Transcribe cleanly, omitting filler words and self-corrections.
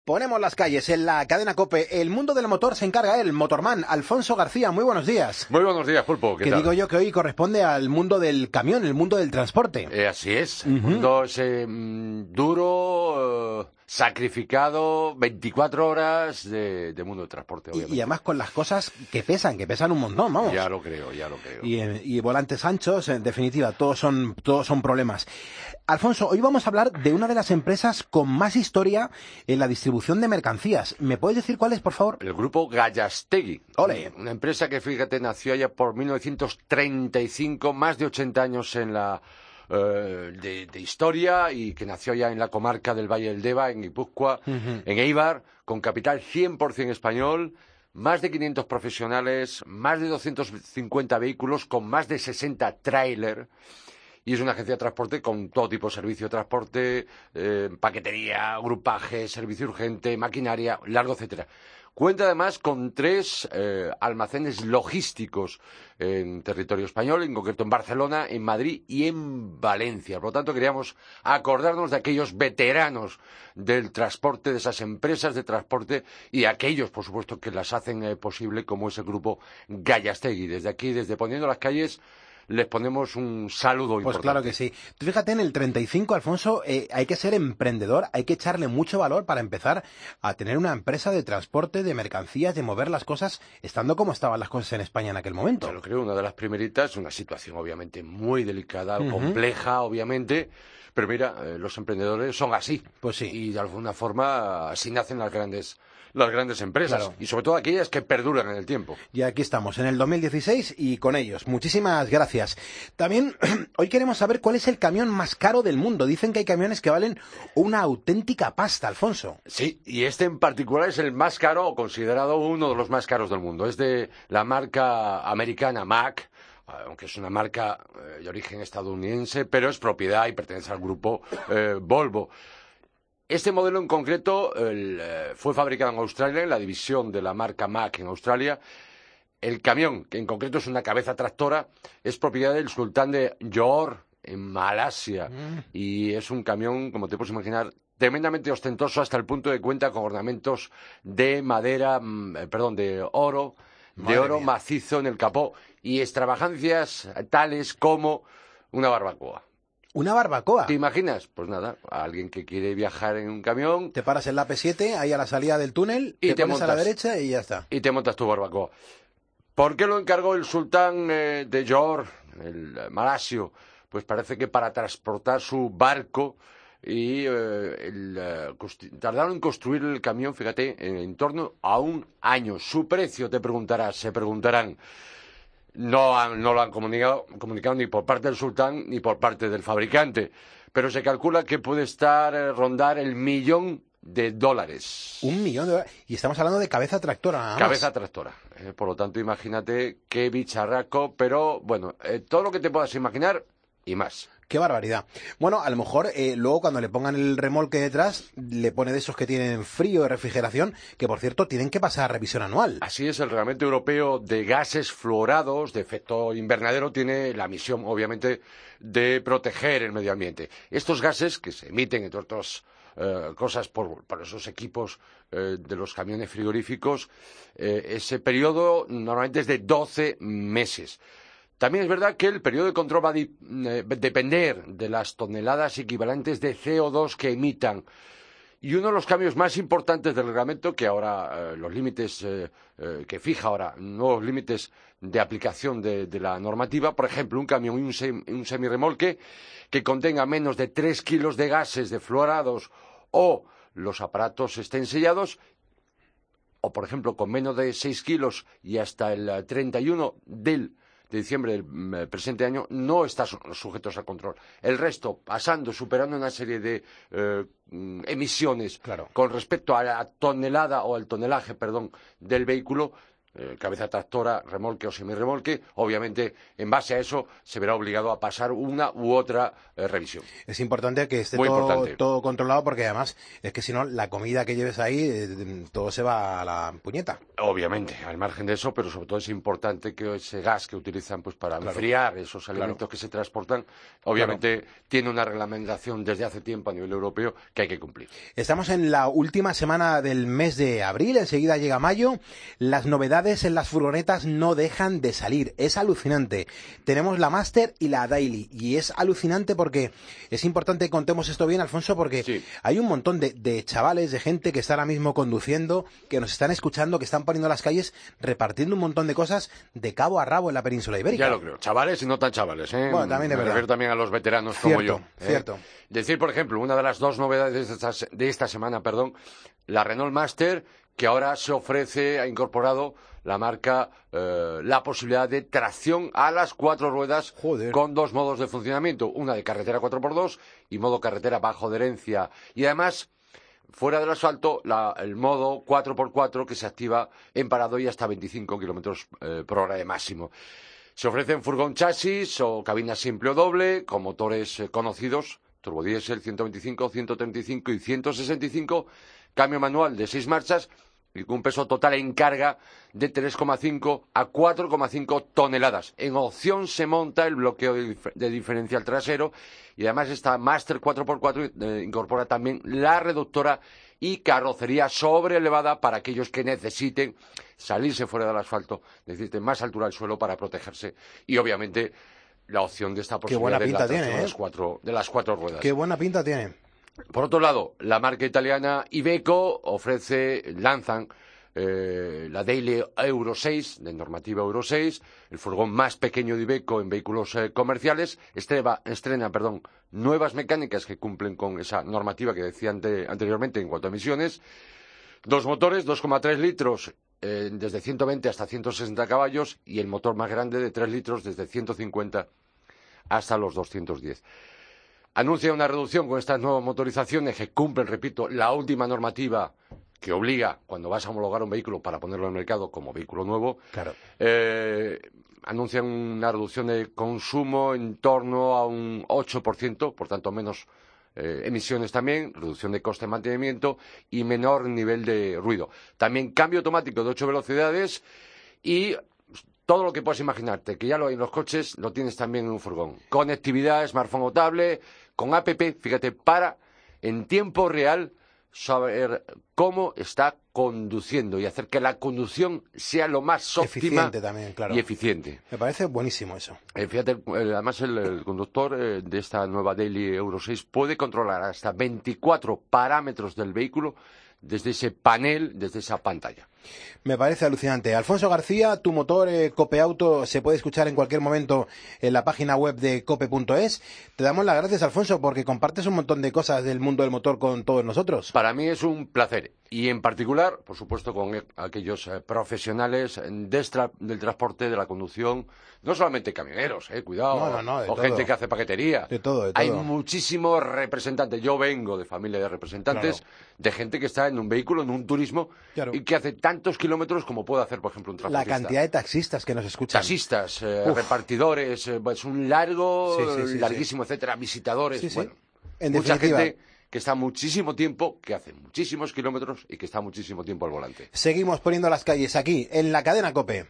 Ponemos las calles en la cadena COPE. El mundo del motor se encarga el motorman Alfonso García. Muy buenos días. Muy buenos días, Pulpo. ¿Qué Que tal? digo yo que hoy corresponde al mundo del camión, el mundo del transporte. Así es. El mundo ese duro, sacrificado, 24 horas de mundo del transporte, obviamente. Y además con las cosas que pesan un montón, vamos. Ya lo creo. Y volantes anchos, en definitiva, todos son problemas. Alfonso, hoy vamos a hablar de una de las empresas con más historia en la distribución de mercancías. ¿Me puedes decir cuál es, por favor? El grupo Gallastegui. ¡Ole! Una empresa que, fíjate, nació allá por 1935, más de 80 años en la de historia, y que nació ya en la comarca del Valle del Deva, en Guipúzcoa, en Éibar, con capital 100% español, más de 500 profesionales, más de 250 vehículos, con más de 60 tráiler. Y es una agencia de transporte con todo tipo de servicio de transporte, paquetería, grupaje, servicio urgente, maquinaria, largo, etcétera. Cuenta además con 3 almacenes logísticos en territorio español, en concreto en Barcelona, en Madrid y en Valencia. Por lo tanto, queríamos acordarnos de aquellos veteranos del transporte, de esas empresas de transporte, y aquellos, por supuesto, que las hacen posible, como es el grupo Gallastegui. Desde aquí, desde Poniendo las Calles, les ponemos un saludo importante. Pues claro que sí. Tú fíjate, en el 35, Alfonso, hay que ser emprendedor, hay que echarle mucho valor para empezar a tener una empresa de transporte, de mercancías, de mover las cosas, estando como estaban las cosas en España en aquel momento. Yo lo creo, una de las primeritas, una situación obviamente muy delicada, compleja, obviamente, pero mira, los emprendedores son así. Pues sí. Y de alguna forma así nacen las grandes empresas, Claro. y sobre todo aquellas que perduran en el tiempo. Y aquí estamos, en el 2016 y con ellos. Muchísimas gracias. También hoy queremos saber cuál es el camión más caro del mundo. Dicen que hay camiones que valen una auténtica pasta, Alfonso. Sí, y este en particular es el más caro, o considerado uno de los más caros del mundo. Es de la marca americana Mack, aunque es una marca de origen estadounidense, pero es propiedad y pertenece al grupo Volvo. Este modelo en concreto fue fabricado en Australia, en la división de la marca Mack en Australia. El camión, que en concreto es una cabeza tractora, es propiedad del sultán de Johor, en Malasia. Y es un camión, como te puedes imaginar, tremendamente ostentoso, hasta el punto de que cuenta con ornamentos de madera, de oro, macizo en el capó, y extravagancias tales como una barbacoa. ¿Una barbacoa? ¿Te imaginas? Pues nada, a alguien que quiere viajar en un camión. Te paras en la P7, ahí a la salida del túnel, Y te te pones a la montas. derecha y ya está. Y te montas tu barbacoa. ¿Por qué lo encargó el sultán de Johor, el malasio? Pues parece que para transportar su barco, y tardaron en construir el camión, fíjate, en torno a un año. Su precio, se preguntarán. No lo han comunicado ni por parte del sultán ni por parte del fabricante, pero se calcula que puede rondar el $1.000.000. $1 millón. Y estamos hablando de cabeza tractora, nada más. Cabeza tractora. Por lo tanto, imagínate qué bicharraco, pero bueno, todo lo que te puedas imaginar y más. ¡Qué barbaridad! Bueno, a lo mejor luego cuando le pongan el remolque detrás, le pone de esos que tienen frío de refrigeración, que por cierto tienen que pasar revisión anual. Así es, el Reglamento Europeo de Gases Fluorados de Efecto Invernadero tiene la misión, obviamente, de proteger el medio ambiente. Estos gases, que se emiten, entre otras cosas, por esos equipos de los camiones frigoríficos, ese periodo normalmente es de 12 meses. También es verdad que el periodo de control va a depender de las toneladas equivalentes de CO2 que emitan. Y uno de los cambios más importantes del reglamento, que ahora los límites que fija ahora, nuevos límites de aplicación de la normativa, por ejemplo, un camión y un semirremolque que contenga menos de 3 kilos de gases de fluorados, o los aparatos estén sellados, o por ejemplo con menos de 6 kilos y hasta el 31 de diciembre del presente año, no están sujetos a control. El resto, superando una serie de emisiones, claro, con respecto a la tonelada o al tonelaje, del vehículo, cabeza tractora, remolque o semirremolque, obviamente en base a eso se verá obligado a pasar una u otra revisión. Es importante que esté todo controlado porque además es que si no la comida que lleves ahí todo se va a la puñeta. Obviamente, al margen de eso, pero sobre todo es importante que ese gas que utilizan pues para enfriar esos alimentos que se transportan, obviamente tiene una reglamentación desde hace tiempo a nivel europeo que hay que cumplir. Estamos en la última semana del mes de abril, enseguida llega mayo. Las novedades en las furgonetas no dejan de salir, es alucinante. Tenemos la Master y la Daily y es alucinante porque es importante que contemos esto bien, Alfonso, porque hay un montón de chavales, de gente que está ahora mismo conduciendo, que nos están escuchando, que están poniendo las calles, repartiendo un montón de cosas de cabo a rabo en la península ibérica. Ya lo creo, chavales y no tan chavales, ¿eh? Bueno, también es verdad. Me refiero también a los veteranos como yo. Cierto. Decir, por ejemplo, una de las dos novedades de esta semana, la Renault Master, que ahora se ofrece, ha incorporado la marca la posibilidad de tracción a las 4 ruedas con 2 modos de funcionamiento, una de carretera 4x2 y modo carretera bajo adherencia. Y además, fuera del asfalto, el modo 4x4 que se activa en parado y hasta 25 kilómetros por hora de máximo. Se ofrecen furgón chasis o cabina simple o doble con motores conocidos, turbodiesel 125, 135 y 165, cambio manual de 6 marchas y con un peso total en carga de 3,5 a 4,5 toneladas. En opción se monta el bloqueo de diferencial trasero y además esta Master 4x4 incorpora también la reductora y carrocería sobrelevada para aquellos que necesiten salirse fuera del asfalto, necesiten más altura del suelo para protegerse y obviamente la opción de esta posibilidad de las 4 ruedas. Qué buena pinta tiene. Por otro lado, la marca italiana Iveco lanzan la Daily Euro 6, de normativa Euro 6, el furgón más pequeño de Iveco en vehículos comerciales, estrena nuevas mecánicas que cumplen con esa normativa que decía anteriormente en cuanto a emisiones, 2 motores, 2,3 litros desde 120 hasta 160 caballos y el motor más grande de 3 litros desde 150 hasta los 210. Anuncia una reducción con estas nuevas motorizaciones que cumplen, repito, la última normativa que obliga cuando vas a homologar un vehículo para ponerlo en el mercado como vehículo nuevo. Claro. Anuncian una reducción de consumo en torno a un 8%, por tanto menos emisiones también, reducción de coste de mantenimiento y menor nivel de ruido. También cambio automático de 8 velocidades y todo lo que puedas imaginarte, que ya lo hay en los coches, lo tienes también en un furgón. Conectividad, smartphone o tablet, con app, fíjate, para en tiempo real saber cómo está conduciendo y hacer que la conducción sea lo más óptima también, claro. Y eficiente. Me parece buenísimo eso. Fíjate, además el conductor de esta nueva Daily Euro 6 puede controlar hasta 24 parámetros del vehículo desde ese panel, desde esa pantalla. Me parece alucinante. Alfonso García, tu motor Cope Auto se puede escuchar en cualquier momento en la página web de cope.es. Te damos las gracias, Alfonso, porque compartes un montón de cosas del mundo del motor con todos nosotros. Para mí es un placer. Y en particular, por supuesto, con aquellos profesionales del transporte, de la conducción, no solamente camioneros, cuidado, no, o gente que hace paquetería. De todo. Hay muchísimos representantes. Yo vengo de familia de representantes, de gente que está en un vehículo, en un turismo, y que hace tantos kilómetros como puede hacer, por ejemplo, un transportista. La cantidad de taxistas que nos escuchan. Taxistas, repartidores, es un larguísimo, etcétera, visitadores, bueno, en mucha definitiva, gente que está muchísimo tiempo, que hace muchísimos kilómetros y que está muchísimo tiempo al volante. Seguimos poniendo las calles aquí, en la cadena COPE.